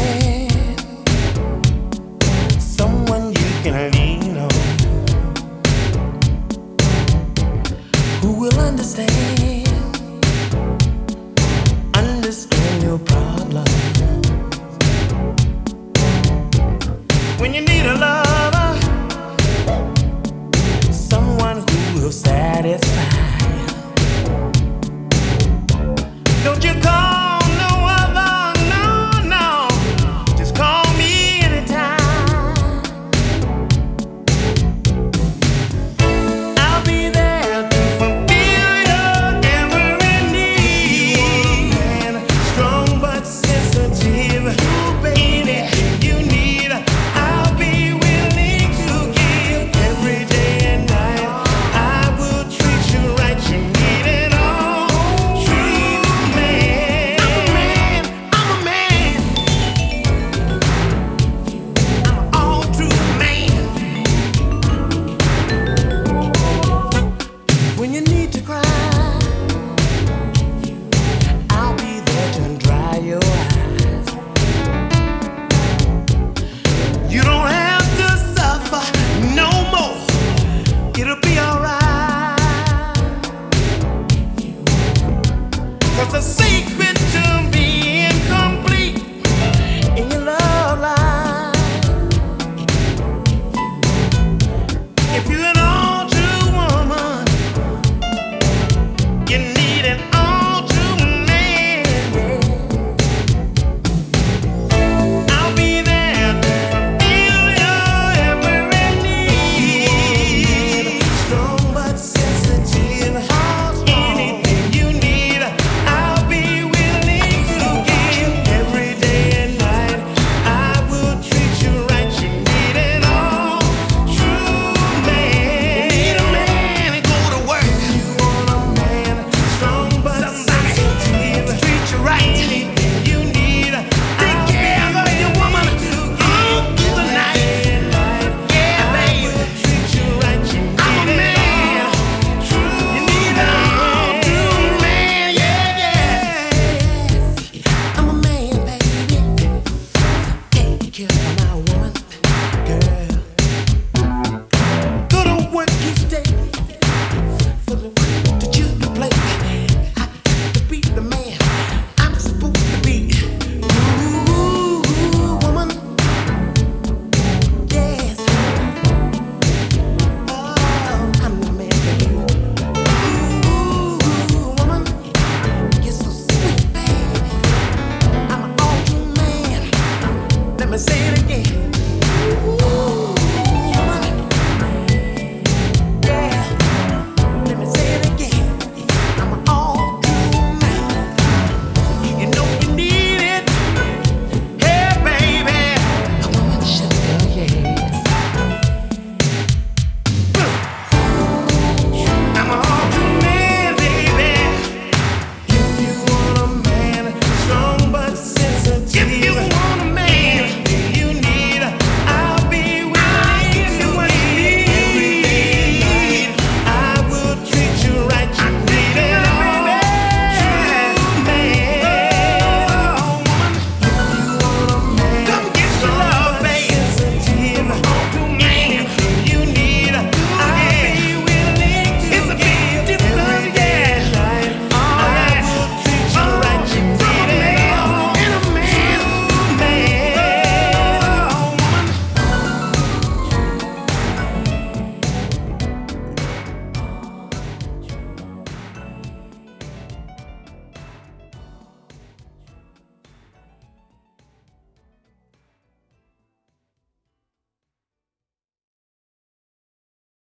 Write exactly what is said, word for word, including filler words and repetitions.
man, someone you can lean on, who will understand, understand your problems. When you need a lover, someone who will satisfy. Don't you call no other, no, no. Just call me anytime. I'll be there to fulfill your every need. You want a man, strong but sensitive. Anything you need, I'll be willing to give. Every day and night, I will treat you right. You need it all. True man. I'm a man. I'm a man. I'm an all true man. When you need to cry, I'll be there to dry your eyes. You don't have to suffer no more. It'll be alright. 'Cause the secret to being complete in your love life, if you're an all true woman, you need an all true man. I'll be there to fulfill your every need. Strong but sensitive. Anything you need, I'll be willing to give. Every day and night, I will treat you right. You need it all. True man. You need a man to go to work. You want a man, strong but sensitive. Treat you right. Anything you need, take care of your woman all through the night. Yeah, baby. I will treat you right. You need it all. True. You need it all. True man. Yeah, yeah. I'm a man, baby. Take care of my woman, girl. Go to work each day for the work that you play. I got to be the man I'm supposed to be. Ooh, woman, yes. Oh, I'm the man, baby. Ooh, woman, you're so sweet, baby. I'm an all-true man. Let me say it again. Ooh.